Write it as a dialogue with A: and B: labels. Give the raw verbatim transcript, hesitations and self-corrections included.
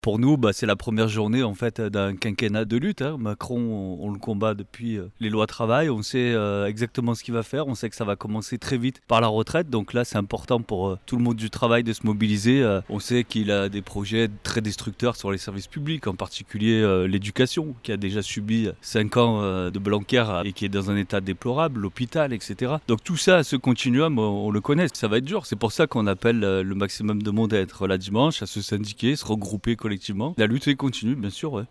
A: Pour nous, bah, c'est la première journée en fait d'un quinquennat de lutte, hein. Macron, on, on le combat depuis euh, les lois travail. On sait euh, exactement ce qu'il va faire. On sait que ça va commencer très vite par la retraite. Donc là, c'est important pour euh, tout le monde du travail de se mobiliser. Euh, on sait qu'il a des projets très destructeurs sur les services publics, en particulier euh, l'éducation, qui a déjà subi cinq ans euh, de Blanquer et qui est dans un état déplorable, l'hôpital, et cetera. Donc tout ça, ce continuum, on, on le connaît. Ça va être dur. C'est pour ça qu'on appelle euh, le maximum de monde à être là dimanche, à se syndiquer, se regrouper collectivement. La lutte continue, bien sûr. Ouais.